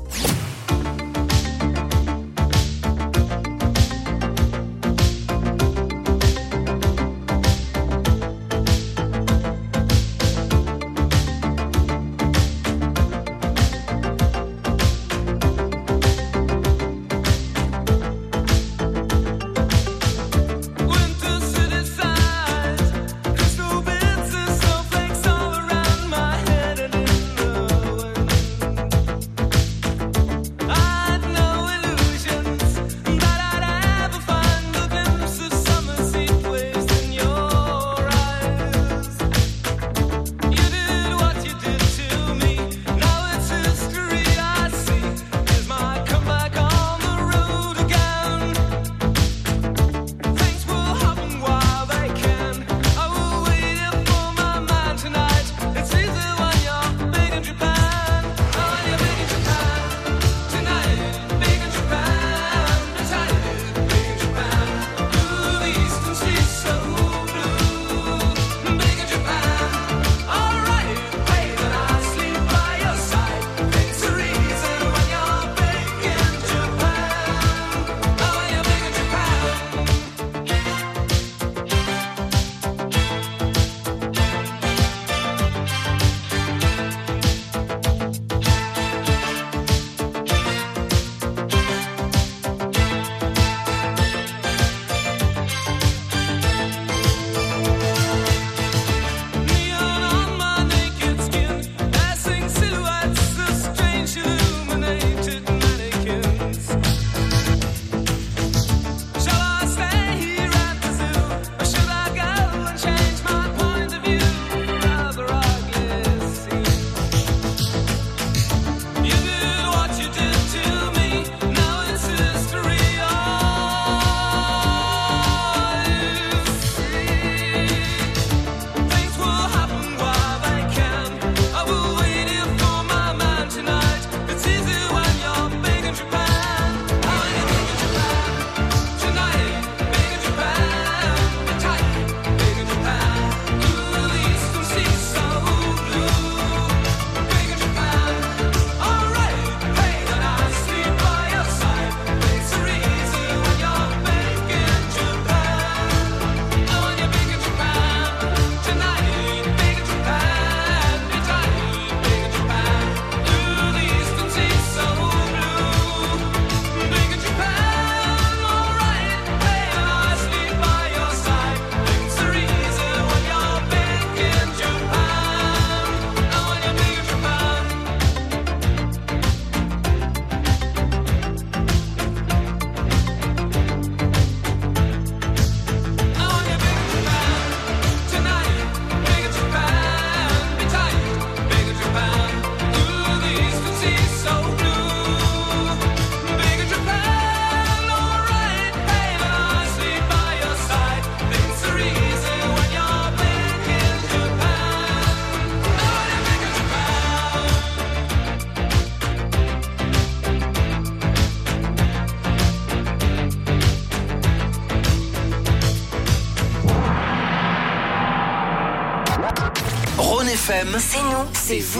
F M. C'est nous, c'est vous.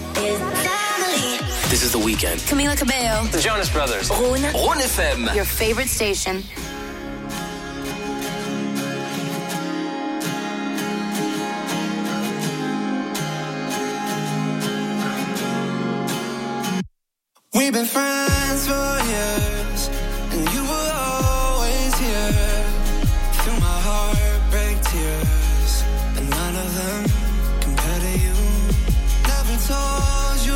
This is The Weeknd. Camila Cabello. The Jonas Brothers. Rhône. Rhône F M. Your favorite station. We've been friends for years, and you were always here through my heartbreak tears, and none of them compare to you. Never told you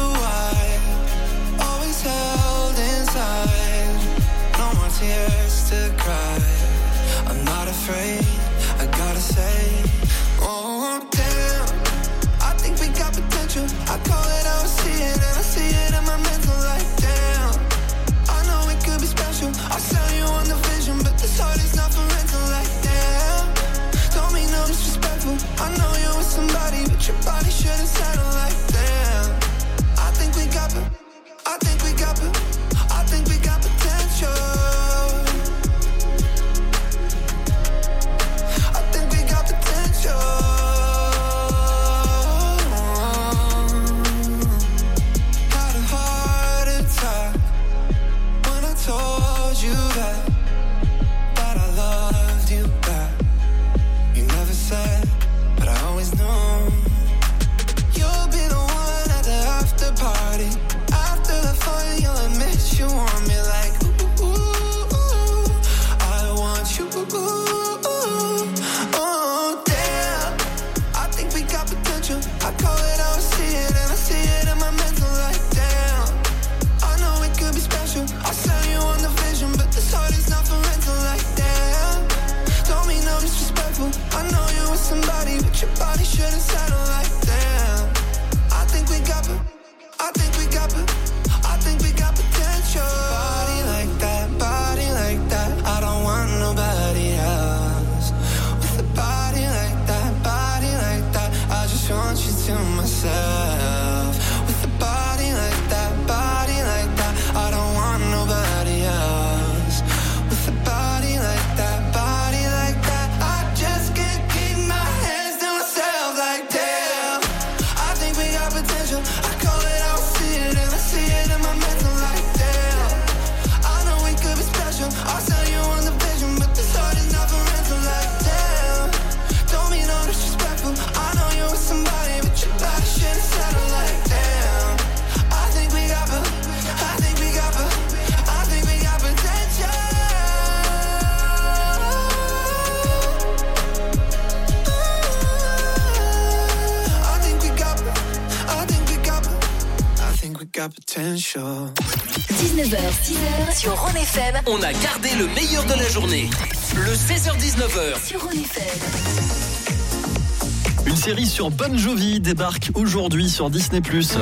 no more tears to cry. I'm not afraid, I gotta say. Oh, damn, I think we got potential. I call it, I see it, and I see it in my mental. Like, damn, I know it could be special. I'll sell you on the vision, but this heart is not for rental. Like, damn, don't mean no disrespectful. I know you're with somebody, but your body shouldn't settle. Like, damn, I think we got it. I think we got it. I think we got potential. I think we got potential. Had a heart attack when I told you that that I loved you back. You never said, but I always knew. You'll be the one at the after party. After the fun, you'll admit you want me like ooh, ooh, ooh. I want you. Ooh, ooh, oh, damn. I think we got potential. I call it, I see it, and I see it in my mental. Like, damn, I know it could be special. I'll sell you on the vision, but this heart is not for rental. Like, damn, don't mean no disrespectful. I know you're with somebody, but your body shouldn't settle. Like, damn, I think we got it. I think we got it. I think we got potential. Body like that, body like that. I don't want nobody else. With a body like that, body like that. I just want you to myself. With a body like that, body like that. I don't want nobody else. With a body like that, body like that. I just can't keep my hands to myself. Like, damn, I think we got potential. I call it, I see it, and I see it in my mental. Like, damn, I know we could be special. I'll sell you on the vision, but this heart is not for rental. Like, damn, don't mean no disrespectful. I know you're with somebody, but your body shouldn't settle. Like, damn, I think we got it. I think we got it. I think we got potential. I think we got it. I think we got it. I think we got potential. dix-neuf heures, six heures sur Rhône F M. On a gardé le meilleur de la journée. Le seize heures dix-neuf heures sur Rhône F M. Une série sur Bon Jovi débarque aujourd'hui sur Disney plus.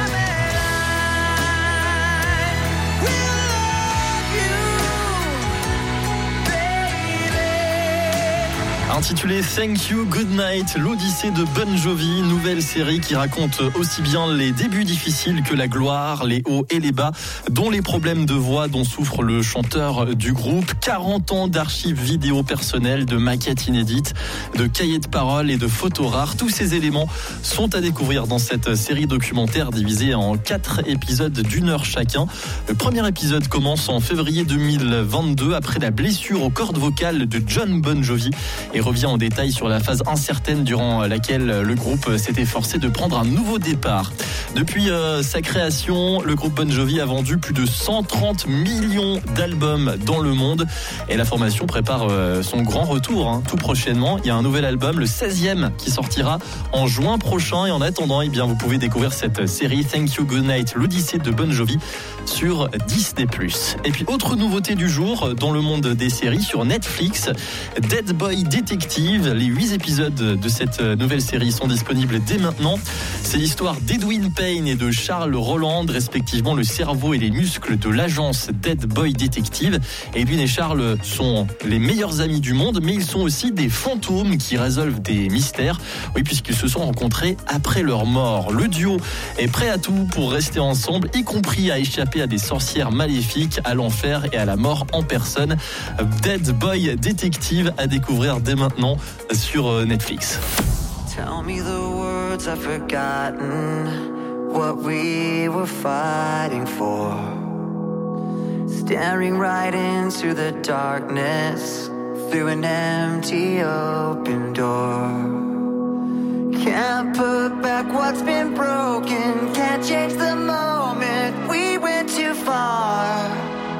Intitulé Thank You, Good Night, l'Odyssée de Bon Jovi, nouvelle série qui raconte aussi bien les débuts difficiles que la gloire, les hauts et les bas, dont les problèmes de voix dont souffre le chanteur du groupe. quarante ans d'archives vidéo personnelles, de maquettes inédites, de cahiers de paroles et de photos rares. Tous ces éléments sont à découvrir dans cette série documentaire divisée en quatre épisodes d'une heure chacun. Le premier épisode commence en février deux mille vingt-deux après la blessure aux cordes vocales de John Bon Jovi et revient en détail sur la phase incertaine durant laquelle le groupe s'était forcé de prendre un nouveau départ. Depuis euh, sa création, le groupe Bon Jovi a vendu plus de cent trente millions d'albums dans le monde et la formation prépare euh, son grand retour hein, tout prochainement. Il y a un nouvel album, le seizième, qui sortira en juin prochain et en attendant, eh bien, vous pouvez découvrir cette série Thank You, Good Night, l'Odyssée de Bon Jovi sur Disney plus. Et puis autre nouveauté du jour dans le monde des séries sur Netflix, Dead Boy Detective. Les huit épisodes de cette nouvelle série sont disponibles dès maintenant. C'est l'histoire d'Edwin Payne et de Charles Roland, respectivement le cerveau et les muscles de l'agence Dead Boy Detective. Edwin et Charles sont les meilleurs amis du monde, mais ils sont aussi des fantômes qui résolvent des mystères. Oui, puisqu'ils se sont rencontrés après leur mort. Le duo est prêt à tout pour rester ensemble, y compris à échapper à des sorcières maléfiques, à l'enfer et à la mort en personne. Dead Boy Detective à découvrir dès maintenant sur Netflix. Tell me the words I've forgotten, what we were fighting for. Staring right into the darkness, through an empty open door. Can't put back what's been broken, can't change the moment, we went too far.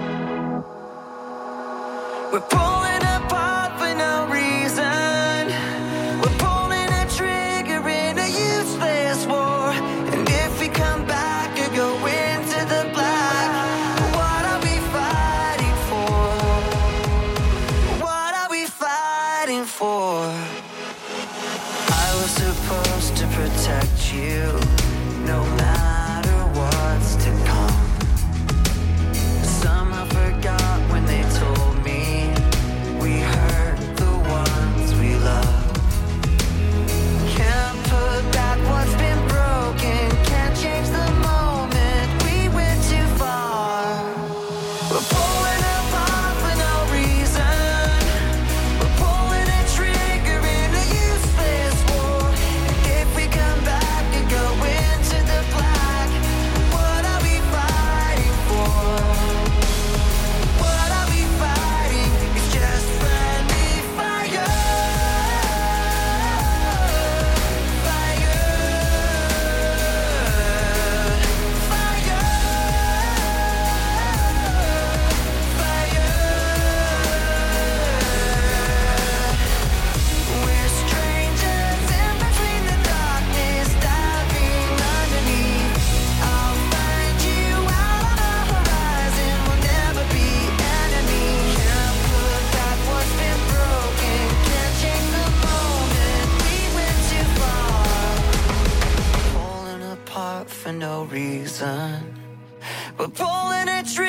We're pulling apart for no reason, we're pulling a trigger in a useless war. And if we come back and go into the black, what are we fighting for? protect you, no matter what's to come. Somehow forgot when they told me we hurt the ones we love. Can't put back what's been broken, can't change the moment we went too far. We're pulling apart for no reason. We're pulling a trigger in a useless war. If we come back and go into the black, what are we fighting for? What are we fighting? It's just friendly fire. We're strangers in between the darkness, diving underneath. I'll find you out on the horizon, we'll never be enemies. Can't put back what's been broken, can't change the moment we went too far. Falling apart for no reason. We're pulling a trigger